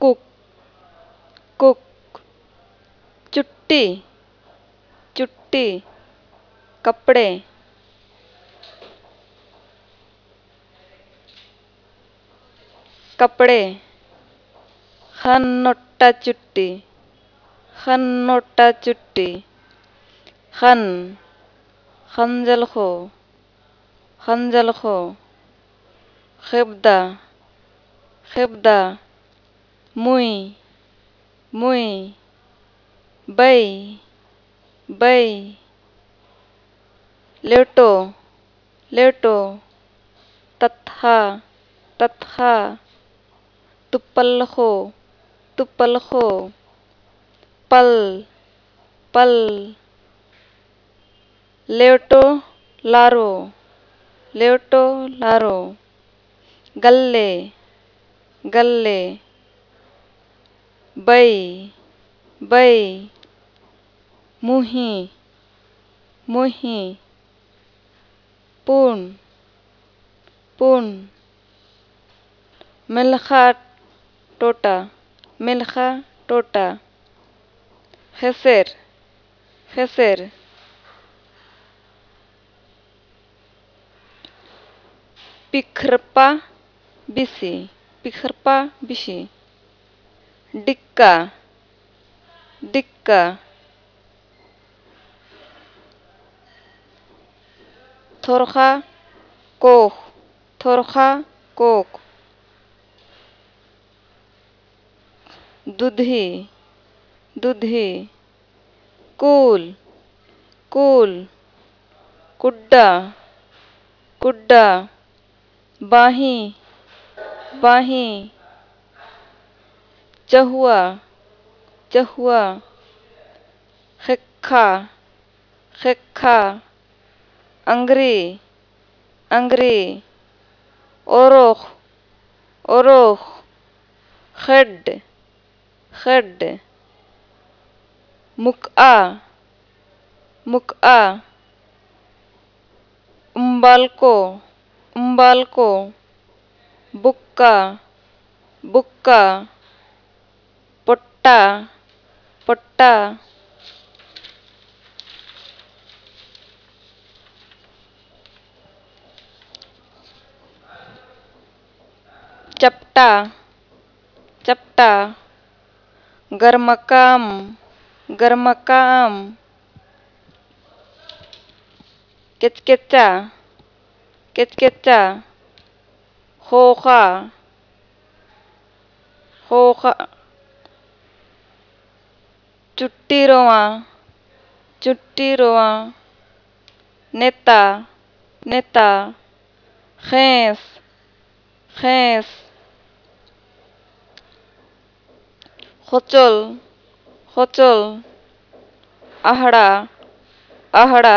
cook cook चुट्टी चुट्टी कपड़े कपड़े हन्नोट्टा चुट्टी हन्नोट्टा चुट्टी हन खंजलखो खंजलखो खिबदा खिबदा मुई मुई बई बई लेटो लेटो तथा तथा तुपलखो तुपलखो पल पल लेटो लारो लेटो लारो गल्ले गल्ले बई बई मुही मुही पुन पुन मिल्खा टोटा मिल्खा टोटा खसेर खसेर पिखरपा बिसी पिखरपा बिसी डिक्का डिक्का थोरखा कोख थोरखा कोख दूधी दूधी कूल कूल कुड्डा कुड्डा बाही बाही चहुआ चहुआ खिक्खा खिक्खा अंगरी अंगरी ओरोख ओरोख खड खड मुकआ मुकआ उम्बालको उम्बालको बुक्का बुक्का पुट्टा पुट्टा चपटा चपटा गरमकाम गरमकाम किचकिचा किचकिचा खोखा खोखा चुट्टी रोआ चुट्टी रोआ नेता नेता खैस खैस खोचल खोचल आहड़ा आहड़ा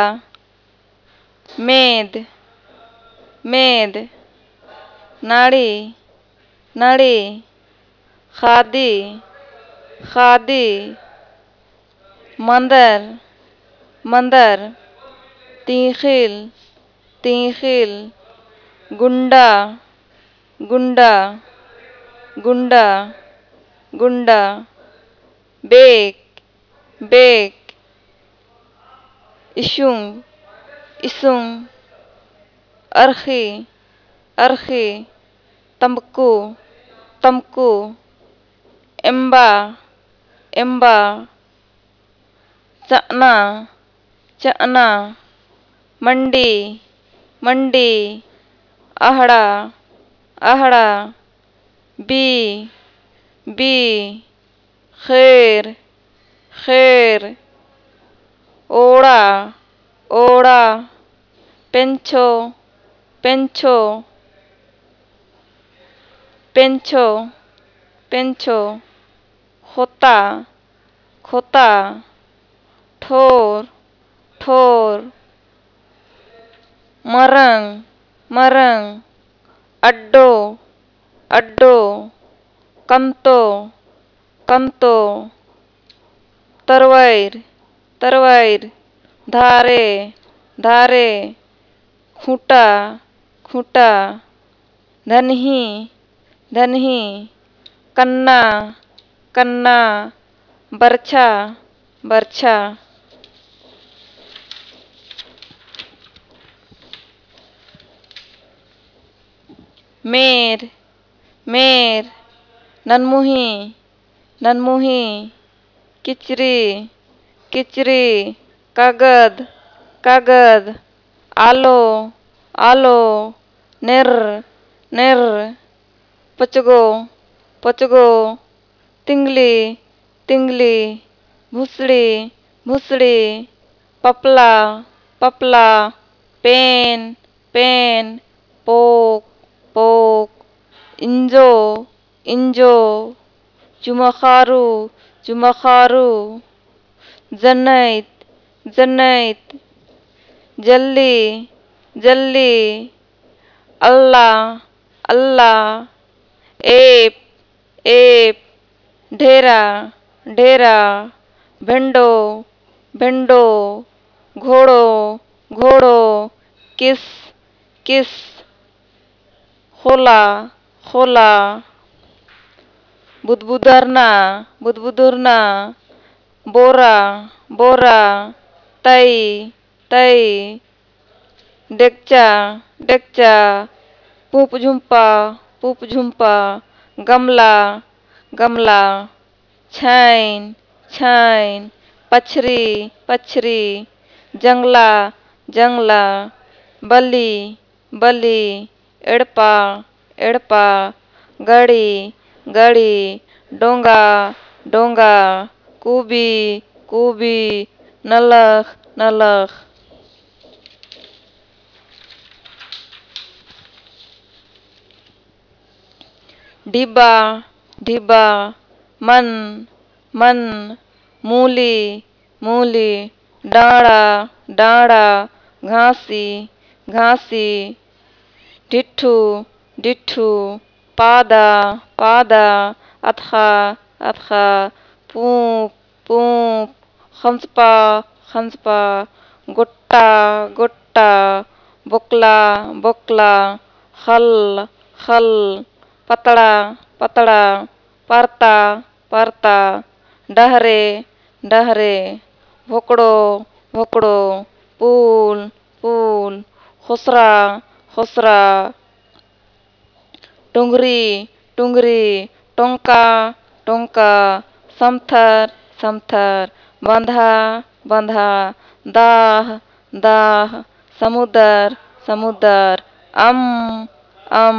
मेद मेद नाड़ी नाड़ी खादी खादी मंदर मंदर तीखिल तीखिल गुंडा गुंडा गुंडा गुंडा बेक बेक इशुंग इशुंग अर्खी अर्खी तंबकू तंबकू एम्बा एम्बा चना चना मंडी मंडी आहड़ा आहड़ा बी बी खैर खैर ओड़ा ओड़ा पेंछो पेंछो पेंछो पेंछो खोता खोता ठोर ठोर मरंग मरंग अड्डो अड्डो कंतो कंतो तरवैर तरवैर धारे धारे खूंटा खूंटा धनही धनही कन्ना कन्ना, बरछा बरछा, मेर मेर, ननमुही ननमुही, किचरी किचरी, कागद कागद, आलो आलो, निर निर, पचगो पचगो, तिंगली तिंगली, भुसड़ी भुसड़ी, पपला पपला, पेन पेन, पोक पोक, इंजो इंजो, जुमखारू जुमखारू, जन्नत जन्नत, जल्ली जल्ली, अल्लाह अल्लाह, एप एप, ढेरा ढेरा, भिंडो भिंडो, घोड़ो घोड़ो, किस किस, खोला खोला, बुदबुदरना बुदबुदरना, बोरा बोरा, तई तई, डेगचा डेगचा, पूप झुम्पा, गमला गमला, छैन छैन, पछरी पछरी, जंगला जंगला, बली बली, एड़पा एड़पा, गड़ी गड़ी, डोंगा डोंगा, कूबी कूबी, नलख नलख, डिब्बा डिब्बा, मन मन, मूली मूली, डाँड़ा डाँड़ा, घासी घासी, डिट्ठू डिट्ठू, पादा पादा, अथखा अथखा, पूप पूप, खंसपा खंसपा, गुट्टा गुट्टा, बोकला बोकला, खल खल, पतड़ा पतड़ा, परता परता, डहरे डहरे, भोकड़ो भोकड़ो, पूल पूल, खुसरा खुसरा, टुंगरी टुंगरी, टोंका टोंका, समथर समथर, बंधा बंधा, दाह दाह, समुदर समुदर, अम,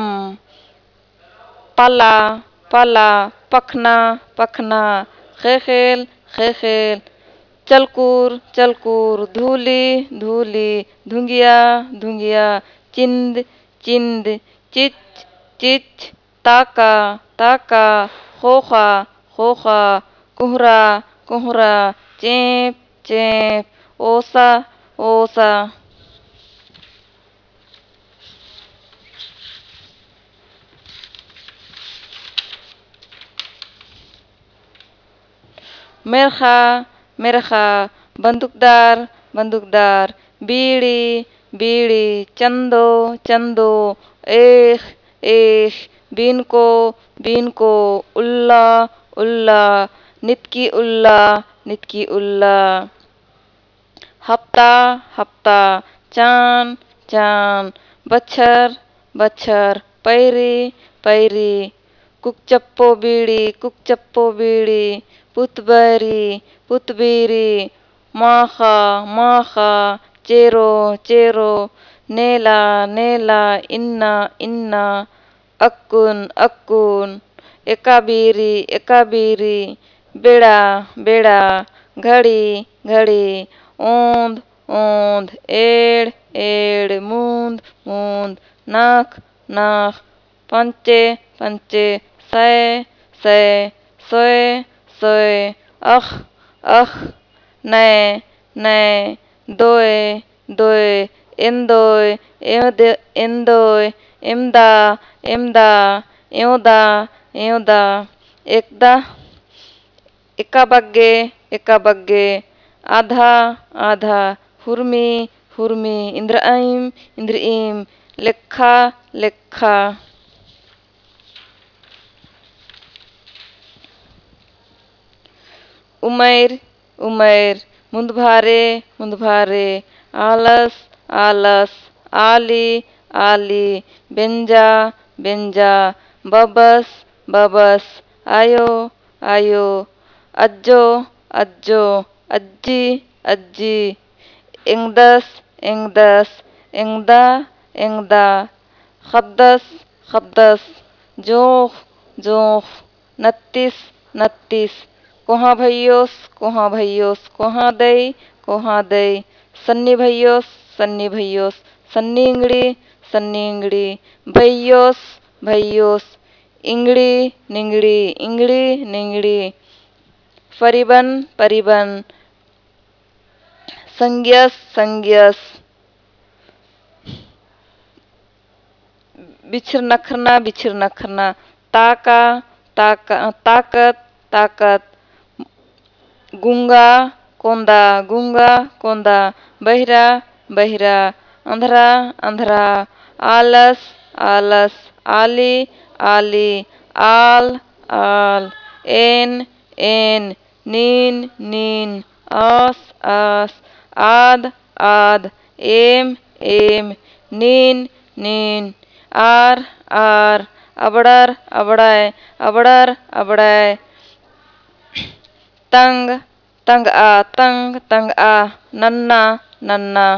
पला पला, पखना पखना, खेखेल खेखेल, चलकूर चलकूर, धूली धूली, धुंगिया धुंगिया, चिंद चिंद, चिच चिच, ताका ताका, खोखा खोखा, कुहरा कुहरा, चेप चेप, ओसा ओसा, मेरखा मेरखा, बंदूकदार बंदूकदार, बीड़ी बीड़ी, चंदो चंदो, एख एख, बीनको बीनको, उल्ला उल्ला, नितकी उल्ला, हफ्ता हफ्ता, चान चान, बच्छर बच्छर, पैरी पैरी, कुकचप्पो बीड़ी, पुतबरी पुतबीरी, माखा माखा, चेरो चेरो, नेला नेला, इन्ना इन्ना, अक्कुन अक्कुन, एकाबीरी एकाबीरी, बेड़ा बेड़ा, घड़ी घड़ी, ओंध ओंध, एड़ एड़, मूंद मूंद, नाक नाक, पंचे पंचे, सै सै, सोए सोए, अख अख, नए नए, दोए दोए, एंदोय एंदोय, एमदा एमदा, एवदा एवदा, एकदा एका बग्गे, आधा आधा, हुर्मी हुर्मी, इंद्रईम, लेखा लेखा, उमैर उमैर मुंदभारे मुंदभारे आलस आलस आली आली बेंजा बेंजा बबस बबस आयो आयो अज्जो अज्जो अज्जी अज्जी इंगदस इंगदस इंगदा इंगदा खद्दस खद्दस जोख जोख नत्तीस नत्तीस कोहा भैयोस कोहा दई सन्नी भैयोस सन्नी इंगड़ी भैयोस भैयोस इंगड़ी निंगड़ी इंगड़ी निंगड़ी परिबन परिबन संज्ञस संज्ञस बिछर नखरना ताका ताका ताकत ताकत गुंगा कोंदा बहिरा बहिरा अंधरा अंधरा आलस आलस आली आली आल आल एन एन नीन नीन आस आस आद आद एम एम नीन नीन आर आर अबड़र अबड़ाय तंग तंग आ नन्ना नन्ना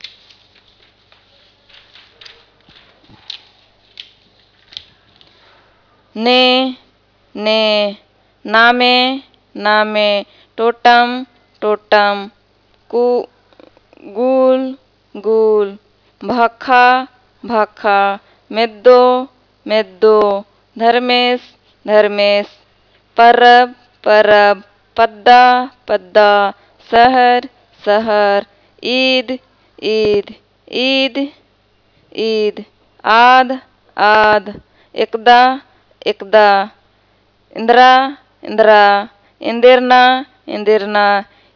ने ने नामे नामे टोटम टोटम कु गुल गुल भाखा भाखा मेद्दो मेद्दो धर्मेश धर्मेश परब परब पद्दा पद्दा सहर सहर ईद ईद ईद ईद आद आद एकदा एकदा इंदिरा इंदिरा इंदिरना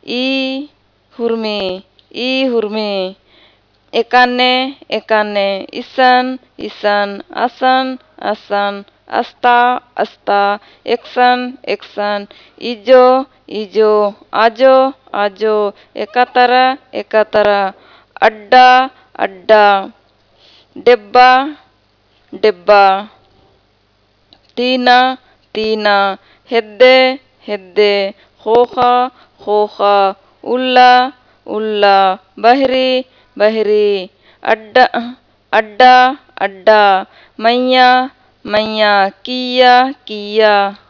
ई हुर्मी एकाने एकाने ईसन ईसन आसन आसन अस्ता अस्ता एक्सन एक्सन इजो इजो आजो आजो एकातरा अड्डा अड्डा डिब्बा डिब्बा तीना तीना हेद्दे हेद्दे खोखा खोखा उल्ला उल्ला बहरी बहरी अड्डा अड्डा अड्डा मैया मैया किया किया